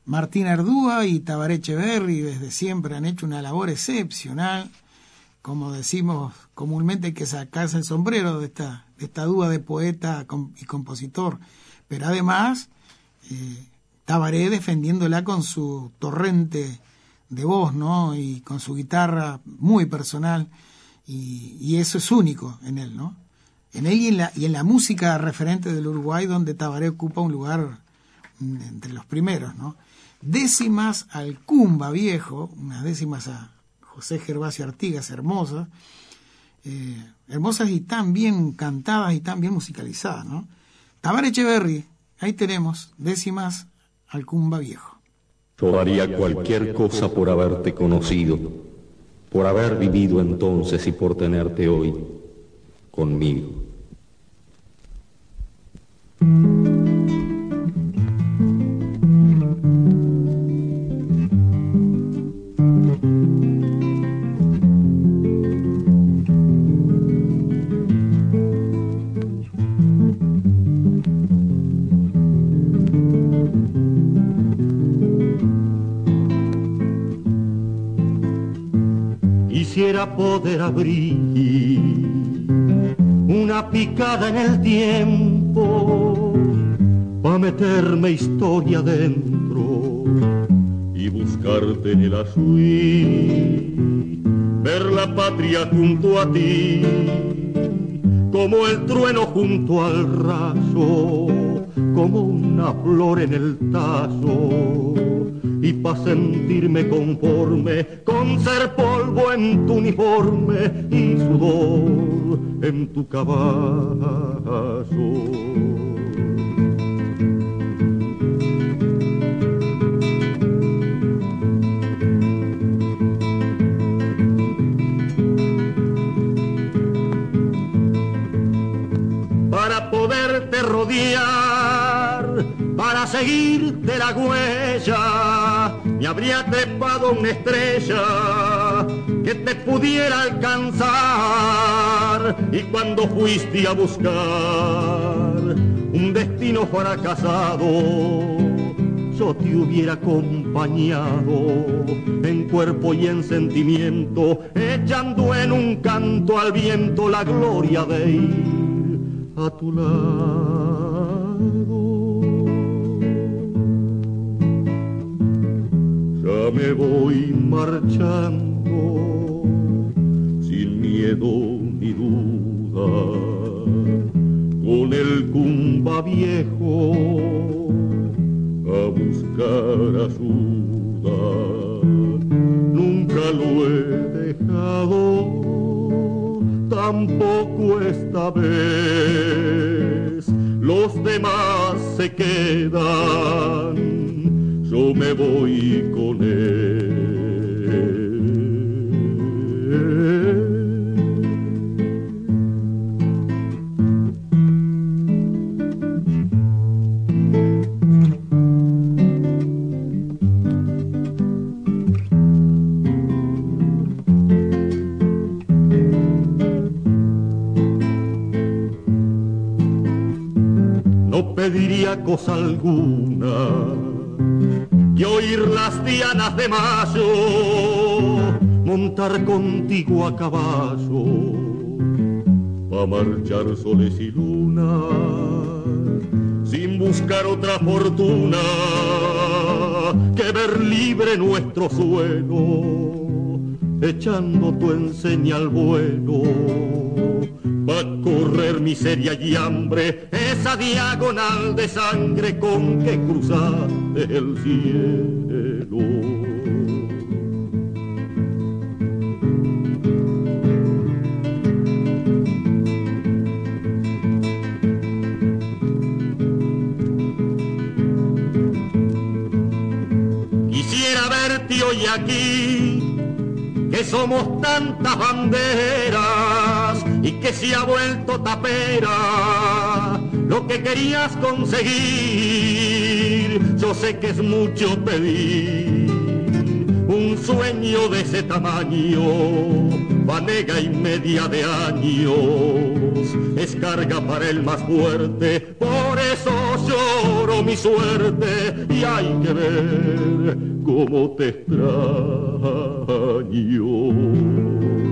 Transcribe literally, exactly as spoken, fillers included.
Martín Ardúa y Tabaré Echeverri desde siempre han hecho una labor excepcional. Como decimos comúnmente, hay que sacarse el sombrero de esta, de esta dúa de poeta y compositor. Pero además, eh, Tabaré defendiéndola con su torrente de voz, ¿no? Y con su guitarra muy personal. Y, y eso es único en él, ¿no? En él y en, la, y en la música referente del Uruguay, donde Tabaré ocupa un lugar entre los primeros, ¿no? Décimas al Cumba Viejo, unas décimas a José Gervasio Artigas, hermosas, eh, hermosas y tan bien cantadas y tan bien musicalizadas, ¿no? Tabaré Echeverri, ahí tenemos, décimas al Cumba Viejo. Yo haría cualquier cosa por haberte conocido, por haber vivido entonces y por tenerte hoy conmigo. Quisiera poder abrir una picada en el tiempo pa' meterme historia dentro y buscarte en el azul, ver la patria junto a ti como el trueno junto al raso, como una flor en el tazo, y pa' sentirme conforme con ser polvo en tu uniforme y sudor en tu caballo. Para poderte rodear, para seguirte la huella, me habría trepado una estrella que te pudiera alcanzar, y cuando fuiste a buscar un destino fracasado, yo te hubiera acompañado en cuerpo y en sentimiento, echando en un canto al viento la gloria de ir a tu lado. Ya me voy marchando sin miedo ni duda, con el Cumba Viejo a buscar ayuda. Nunca lo he dejado, tampoco esta vez. Los demás se quedan, yo me voy con él. No pediría cosa alguna que oír las dianas de mayo, montar contigo a caballo, pa' marchar soles y lunas, sin buscar otra fortuna que ver libre nuestro suelo, echando tu enseña al vuelo, pa' correr miseria y hambre, esa diagonal de sangre con que cruzaste el cielo. Quisiera verte hoy aquí, que somos tantas banderas y que se ha vuelto tapera lo que querías conseguir. Yo sé que es mucho pedir un sueño de ese tamaño, vanega y media de años, es carga para el más fuerte, por eso lloro mi suerte y hay que ver cómo te extraño.